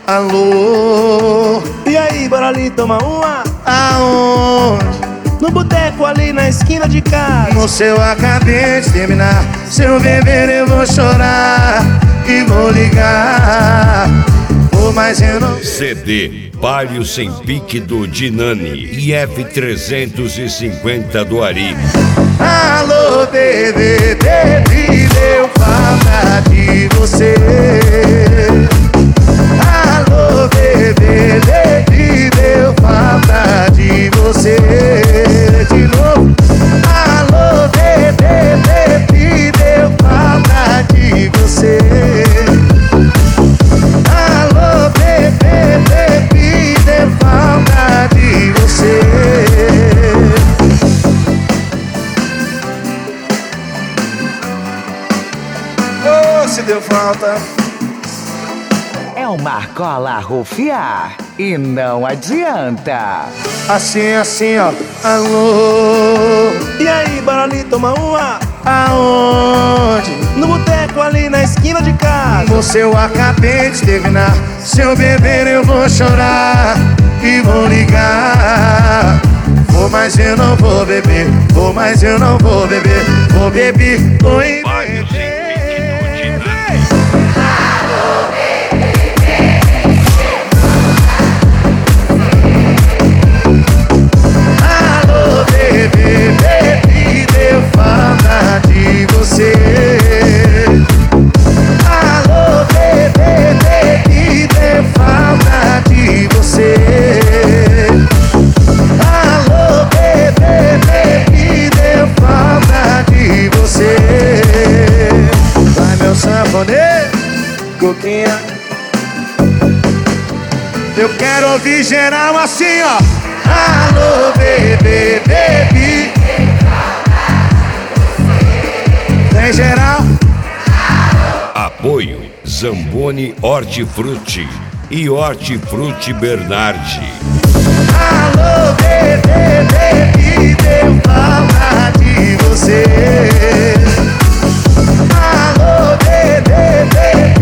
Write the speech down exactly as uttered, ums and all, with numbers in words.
Alô, e aí, bora ali tomar uma? aonde? No boteco ali na esquina de casa. Moça, eu acabei de terminar. Se eu beber eu vou chorar e vou ligar. Pô, mas eu não... C D Palio Sem Pique do Dinani e F trezentos e cinquenta do Ari. Alô, bebê, bebê, deu falta de você. Alô, bebê, bebê, deu falta de você. De novo. Alô, bebê, bebê, deu falta de você. Alô, bebê, bebê, deu falta de você. Oh, se deu falta. É uma argola rufiar e não adianta. Assim, assim, ó. Alô, E aí, bora ali tomar uma? aonde? No boteco ali na esquina de casa. Moça, eu acabei de terminar. Se eu beber eu vou chorar e vou ligar. Vou, mas eu não vou beber. Vou, mas eu não vou beber. Vou beber, oi, Palio Sem Pique do Dinani. alô, bebê, bebê, deu falta de você. Alô, bebê, bebê, deu falta de você. Alô, bebê, bebê, deu falta de você. Vai, meu sanfoneiro, coquinha. Eu quero ouvir geral assim, ó. Alô, bebê, bebê. Tem geral? Apoio Zamboni Hortifruti e Hortifruti Bernardi. Alô, bebê, bebê, deu falta de você. Alô, bebê, bebê,